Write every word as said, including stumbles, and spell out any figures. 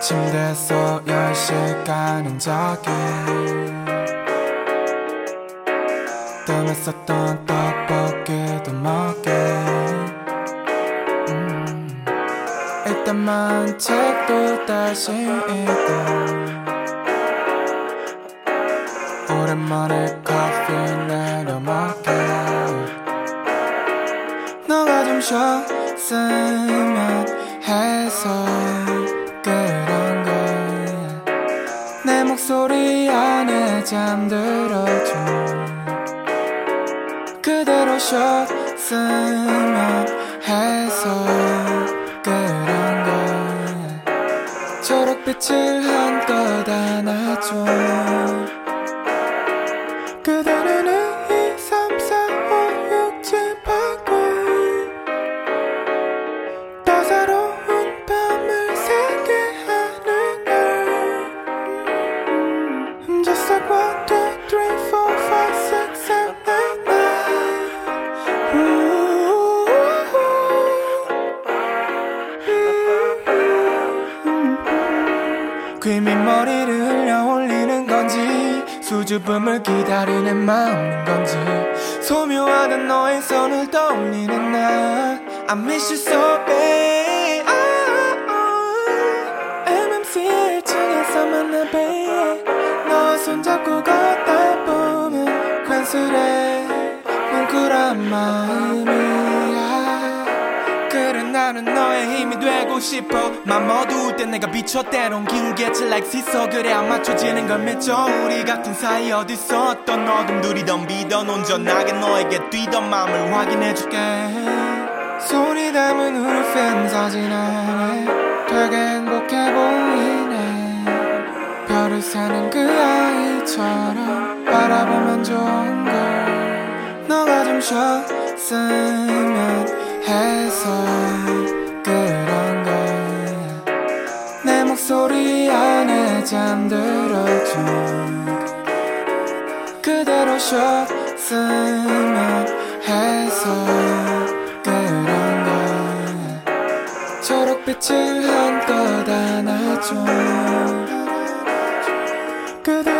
침대에서 열 시간은 자기 때문에 썼던 떡볶이도 먹게 음. 일단만 책도 다시 읽고 오랜만에 커피 내려 먹게 너가 좀 쉬었으면 해서 그런 거야 내 목소리 안에 잠들어줘 그대로 쉬었으면 해서 그런 거야 초록빛을 한껏 안아줘 그대는 이, 삼, 사, 오, 육, 칠, 팔, 구 더 새로운 밤을 새게 하는 걸 Just like one, two, three, four, five, six, seven, eight, nine 괜히 머리를 흘려 올리는 건지 수줍음을 기다리는 마음인 건지 소묘하던 너의 손을 떠올리는 나 I miss you so bad oh, oh. 엠엠씨 일 층에서 만나 babe 너와 손잡고 걷다 보면 괜스레 뭉클한 마음이야 그래 나는 너의 힘이 되고 싶어 맘 어두울 때 내가 비춰 때론 기울겠지 like 시소 그래 안 맞춰지는 걸 맺죠 우리 같은 사이 어딨어 어떤 어둠들이 덤비던 온전하게 너에게 뛰던 마음을 확인해줄게 손이 담은 우리 팬 사진 안에 되게 행복해 보이네 별을 새는 그 아이처럼 바라보면 좋은 걸 너가 좀 쉬었으면 해서 그런 거야 내 목소리 안에 잠들어줘 그대로 쉬었으면 해서 그런 거야 초록빛을 한껏 안아줘 그대